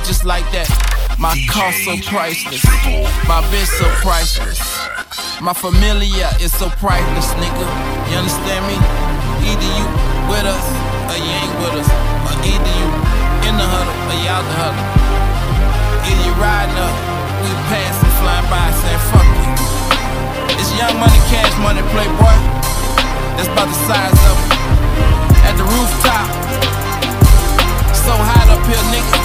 just like that. My car so priceless, my bitch so priceless, my familia is so priceless, nigga. You understand me? Either you with us or you ain't with us, or either you in the huddle or you out the huddle. Either you riding up, we passing, flying by, saying fuck you. It's Young Money, Cash Money, Playboy. That's about the size of it. At the rooftop, so hot up here, nigga.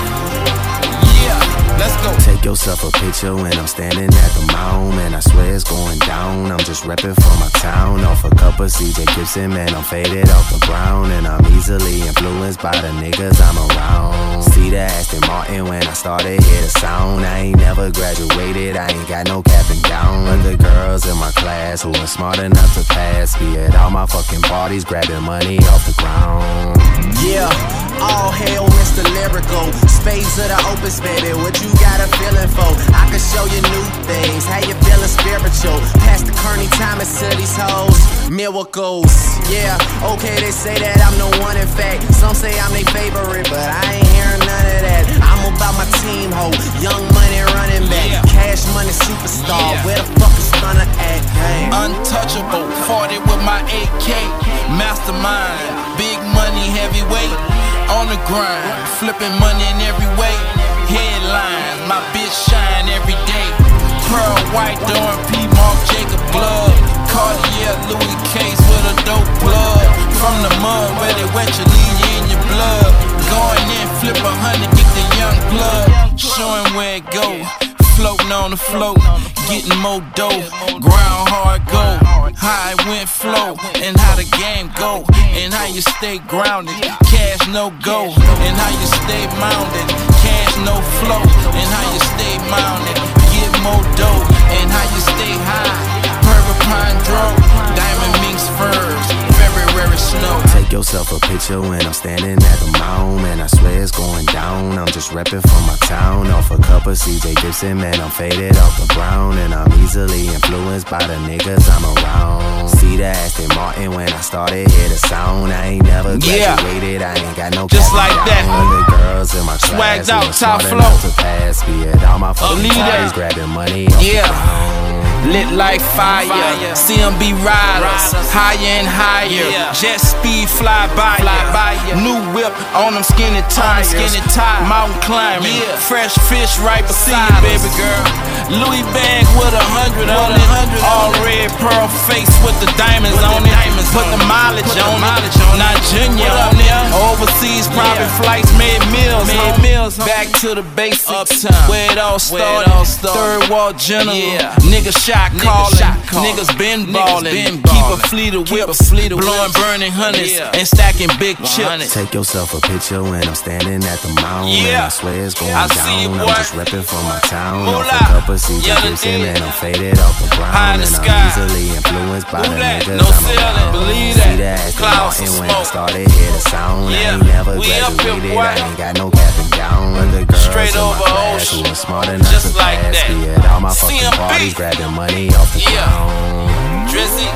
Yeah, let's go. Take yourself a picture when I'm standing at the mound, man, I swear it's going down. I'm just reppin' for my town. Off a cup of CJ Gibson, man, I'm faded off the brown. And I'm easily influenced by the niggas I'm around. See the Aston Martin when I started, hear the sound. I ain't never graduated, I ain't got no cap and gown. But the girls in my class who are smart enough to pass, be at all my fucking parties, grabbing money off the ground. Yeah, all hail Mr. Lyrical, spades of the opus, baby, what you got a feeling for? I can show you new things, how you feeling spiritual. Pass the Kearney Thomas to these hoes, miracles. Yeah, okay, they say that I'm the one in fact. Some say I'm their favorite, but I ain't hearing none of that. I'm about my team, ho, Young Money running back, Cash Money superstar, where the fuck is gonna act? Hey. Untouchable, 40 with my AK, mastermind, big money, heavyweight, on the grind, flipping money in every way. Headlines, my bitch shine every day. Pearl white, Dorn P, Marc Jacob glove, Cartier, Louis case with a dope plug. From the mud where they wet you, leave you in your blood. Going in, flip 100, get the young blood. Showing where it go, floating on the float, getting more dough. Ground hard go, how it went flow, and how the game go, and how you stay grounded. Cash no go, and how you stay mounted. Cash no flow, and how you stay mounted. Get more dough, and how you stay high. Purple pine drove, diamond minks furs, February snow. Take yourself a picture when I'm standing at the mound, man, I swear it's going down. I'm just reppin' for my town. Off a cup of CJ Gibson, man, I'm faded off the brown. And I'm easily influenced by the niggas I'm around. See the Aston Martin when I started, hear the sound. I ain't never graduated, I ain't got no just like down. that. The girls in my class swagged out, top flow. To pass, be it all my fucking parties, grabbing money off the ground. Lit like fire, CMB riders, higher and higher. Jet speed fly by ya. New whip on them skinny tires. Mountain climbing, fresh fish right beside you, baby girl. Louis bag with 100 on it. All red pearl face with the diamonds on it. Put the mileage on it, not junior on it. Overseas private flights made meals. Back to the basics, where it all started. Third wall general, niggas shot calling, niggas been ballin'. Keep a fleet of whips, blowing burning hundreds and stacking big chips. Take yourself a picture when I'm standing at the mound, man, I swear it's going down. I'm just reppin' for my town. Off a cup of CJ Gibson, man, I'm faded off the brown. And I'm easily influenced by the niggas I'm around. See the Aston Martin when I started, hear the sound. I ain't never graduated, I ain't got no cap and gown. But the girls in my class who are smart enough to pass, be at all my fucking parties, grabbing money off the ground. Drizzy,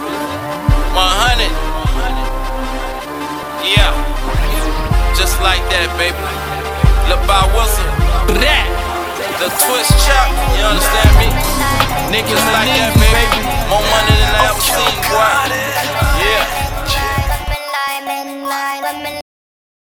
100. Yeah, just like that, baby. LaBar Wilson, the twist chop, you understand me? Niggas like that, baby. More money than I ever seen, boy.